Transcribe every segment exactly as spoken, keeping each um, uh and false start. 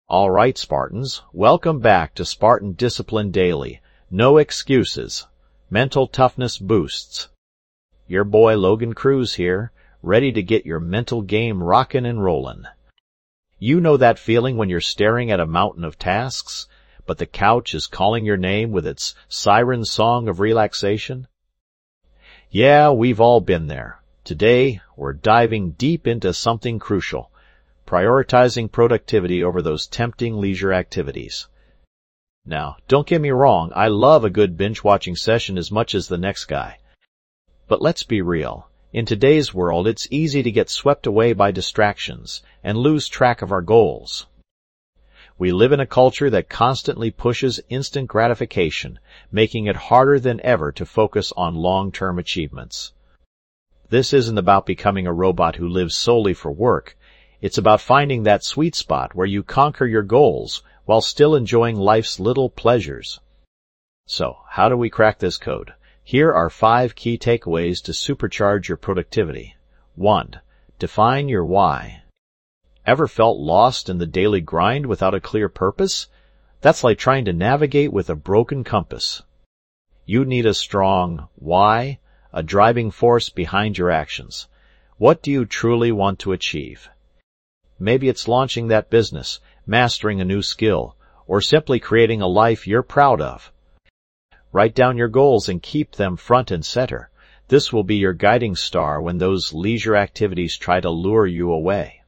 All right, Spartans, welcome back to Spartan Discipline Daily. No excuses. Mental toughness boosts. Your boy Logan Cruz here, ready to get your mental game rockin' and rollin'. You know that feeling when you're staring at a mountain of tasks, but the couch is calling your name with its siren song of relaxation? Yeah, we've all been there. Today, we're diving deep into something crucial. Prioritizing productivity over those tempting leisure activities. Now, don't get me wrong, I love a good binge-watching session as much as the next guy. But let's be real. In today's world, it's easy to get swept away by distractions and lose track of our goals. We live in a culture that constantly pushes instant gratification, making it harder than ever to focus on long-term achievements. This isn't about becoming a robot who lives solely for work. It's about finding that sweet spot where you conquer your goals while still enjoying life's little pleasures. So, how do we crack this code? Here are five key takeaways to supercharge your productivity. One, define your why. Ever felt lost in the daily grind without a clear purpose? That's like trying to navigate with a broken compass. You need a strong why, a driving force behind your actions. What do you truly want to achieve? Maybe it's launching that business, mastering a new skill, or simply creating a life you're proud of. Write down your goals and keep them front and center. This will be your guiding star when those leisure activities try to lure you away.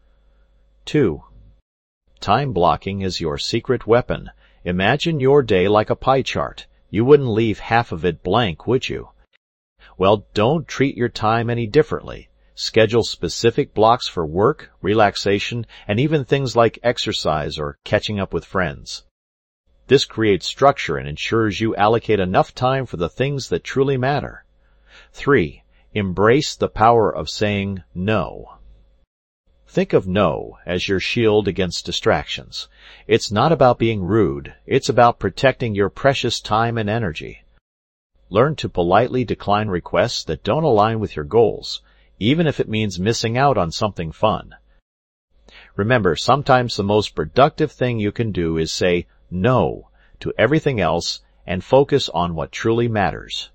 Two. Time blocking is your secret weapon. Imagine your day like a pie chart. You wouldn't leave half of it blank, would you? Well, don't treat your time any differently. Schedule specific blocks for work, relaxation, and even things like exercise or catching up with friends. This creates structure and ensures you allocate enough time for the things that truly matter. Three, embrace the power of saying no. Think of no as your shield against distractions. It's not about being rude. It's about protecting your precious time and energy. Learn to politely decline requests that don't align with your goals, even if it means missing out on something fun. Remember, sometimes the most productive thing you can do is say no to everything else and focus on what truly matters.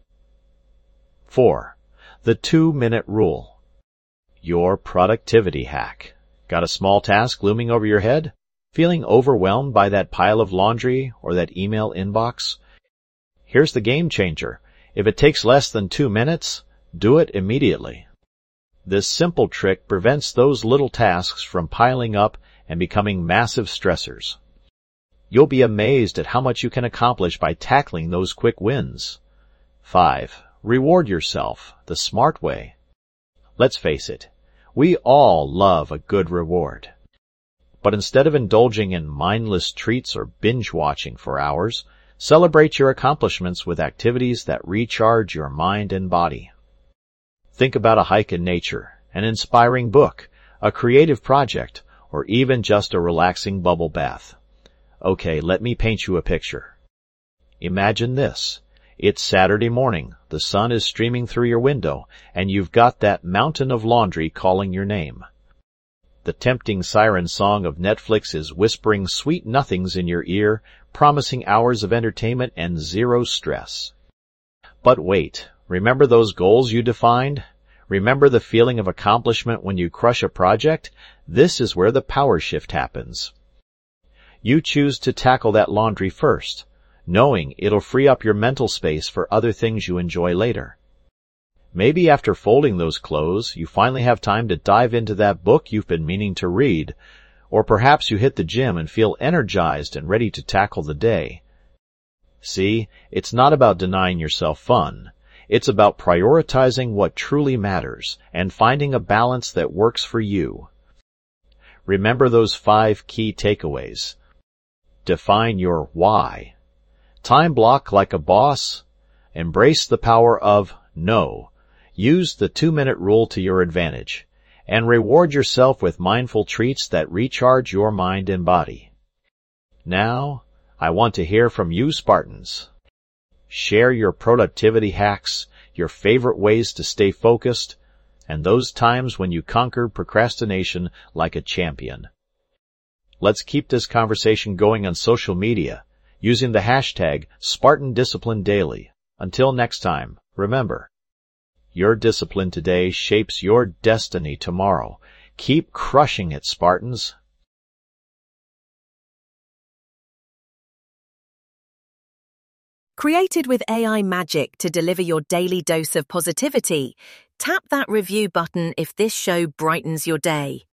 Four, the two-minute rule. Your productivity hack. Got a small task looming over your head? Feeling overwhelmed by that pile of laundry or that email inbox? Here's the game changer. If it takes less than two minutes, do it immediately. This simple trick prevents those little tasks from piling up and becoming massive stressors. You'll be amazed at how much you can accomplish by tackling those quick wins. Five, reward yourself the smart way. Let's face it, we all love a good reward. But instead of indulging in mindless treats or binge-watching for hours, celebrate your accomplishments with activities that recharge your mind and body. Think about a hike in nature, an inspiring book, a creative project, or even just a relaxing bubble bath. Okay, let me paint you a picture. Imagine this. It's Saturday morning, the sun is streaming through your window, and you've got that mountain of laundry calling your name. The tempting siren song of Netflix is whispering sweet nothings in your ear, promising hours of entertainment and zero stress. But wait, remember those goals you defined? Remember the feeling of accomplishment when you crush a project? This is where the power shift happens. You choose to tackle that laundry first, knowing it'll free up your mental space for other things you enjoy later. Maybe after folding those clothes, you finally have time to dive into that book you've been meaning to read, or perhaps you hit the gym and feel energized and ready to tackle the day. See, it's not about denying yourself fun. It's about prioritizing what truly matters and finding a balance that works for you. Remember those five key takeaways. Define your why. Time block like a boss. Embrace the power of no. Use the two-minute rule to your advantage. And reward yourself with mindful treats that recharge your mind and body. Now, I want to hear from you, Spartans. Share your productivity hacks, your favorite ways to stay focused, and those times when you conquered procrastination like a champion. Let's keep this conversation going on social media, using the hashtag Spartan Discipline Daily. Until next time, remember, your discipline today shapes your destiny tomorrow. Keep crushing it, Spartans. Created with A I magic to deliver your daily dose of positivity, tap that review button if this show brightens your day.